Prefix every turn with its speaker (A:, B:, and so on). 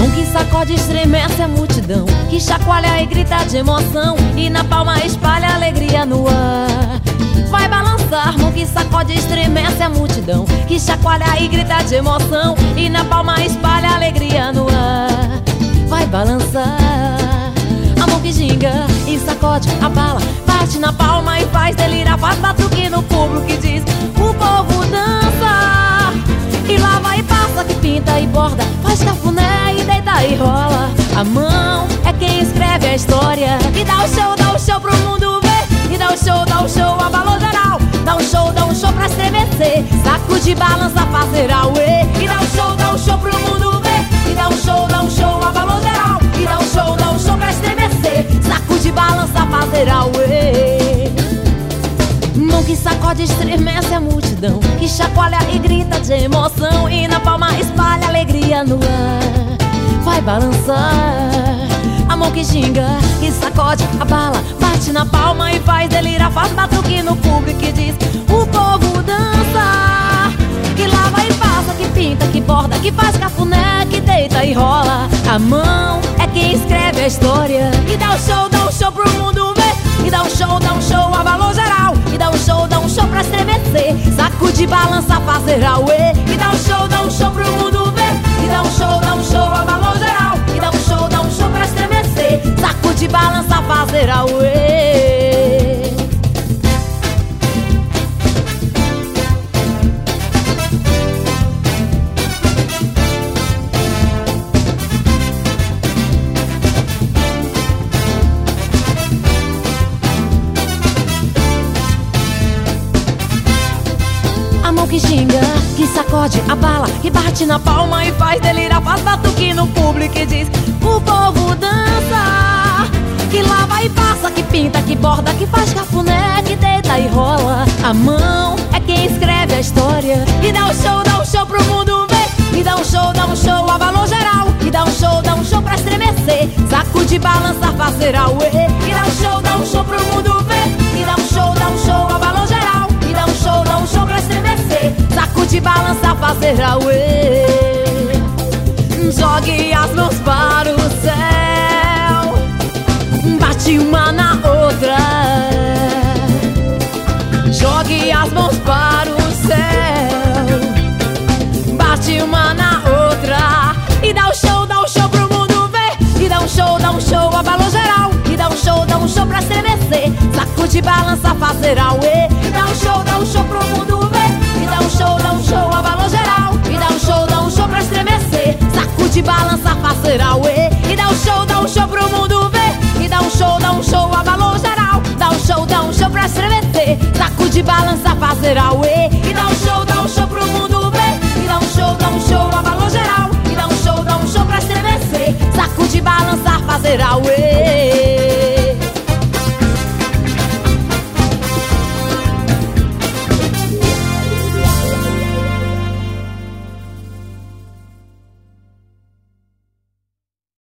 A: mão que sacode, estremece a multidão, que chacoalha e grita de emoção, e na palma espalha alegria no ar. Vai balançar, mão que sacode, estremece a multidão, que chacoalha e grita de emoção, e na palma espalha alegria no ar. Vai balançar, a mão que ginga e sacode, abala, bate na palma e faz delirar, faz batuque no público que diz: o povo dança. E lava e passa, que pinta e borda, faz cafuné e deita e rola. A mão é quem escreve a história, e dá o show pro mundo ver. E dá o show, abalou geral. Dá um show pra estremecer, sacude, balança, fazer auê. E dá o show pro mundo ver. E dá um show, abalou geral. E dá um show pra estremecer, sacude, balança, fazer auê. Mão que sacode, estremece a multidão, que chacoalha e grita de emoção, e na palma espalha alegria no ar. Vai balançar, a mão que ginga, que sacode, abala, bate na palma e faz delirar, faz batuque no público que diz: o povo dança. Que lava e passa, que pinta, que borda, que faz cafuné, que deita e rola. A mão é quem escreve a história, e dá um show pro mundo ver. E dá um show, abalou geral. E dá um show pra estremecer, sacude, balança, fazer auê. E dá um show pro mundo ver. E dá um show, abalou geral. E dá um show pra estremecer, sacude, balança, fazer auê. A mão que xinga, que sacode, abala, que bate na palma e faz delirar, faz batuque no público e diz: o povo dança. Que lava e passa, que pinta, que borda, que faz cafuné, que deita e rola. A mão é quem escreve a história, e dá um show pro mundo ver. E dá um show, abalou geral. E dá um show pra estremecer, sacude, balança, fazer auê. E dá um show pro mundo ver. E dá um show, abalou geral. E dá um show pra estremecer, sacude, balança, fazer auê. Jogue as mãos para o céu, bate uma na outra. Jogue as mãos para o céu, bate uma na outra. E dá um show pro mundo ver. E dá um show, abalou geral. E dá um show pra estremecer, sacude, balança, fazer auê. E dá um show pro mundo ver. E dá um show, abalou geral. E dá um show pra estremecer, sacude, balança, fazer auê. E dá um show pro mundo ver. E dá um show, abalou geral. Dá um show pra estremecer, sacude, balança, fazer auê. E dá um show pro mundo ver. E dá um show, abalou geral. E dá um show pra estremecer, sacude, balança, fazer auê.